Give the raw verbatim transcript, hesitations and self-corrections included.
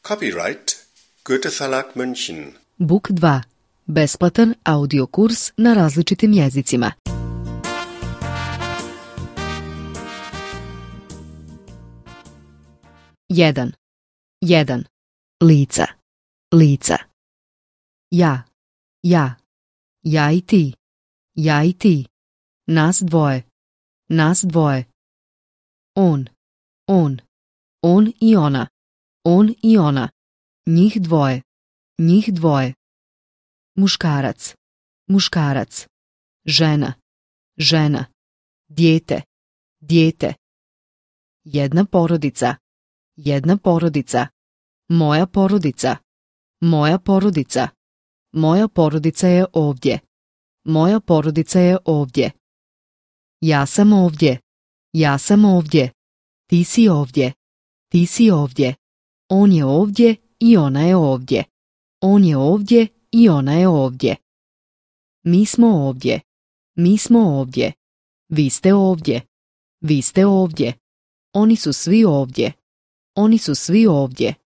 Copyright Goethe Verlag München. Book dva. Besplatan audio kurs na različitim jezicima. jedan. jedan. Lica. Lica. Ja. Ja. Ja i ti. Ja i ti. Nas dvoje. Nas dvoje. On. On. On i ona. On i ona. Njih dvoje. Njih dvoje. Muškarac. Muškarac. Žena. Žena. Dijete. Dijete. Jedna porodica. Jedna porodica. Moja porodica. Moja porodica. Moja porodica je ovdje. Moja porodica je ovdje. Ja sam ovdje. Ja sam ovdje. Ti si ovdje. Ti si ovdje. On je ovdje i ona je ovdje. On je ovdje i ona je ovdje. Mi smo ovdje. Mi smo ovdje. Vi ste ovdje. Vi ste ovdje. Oni su svi ovdje. Oni su svi ovdje.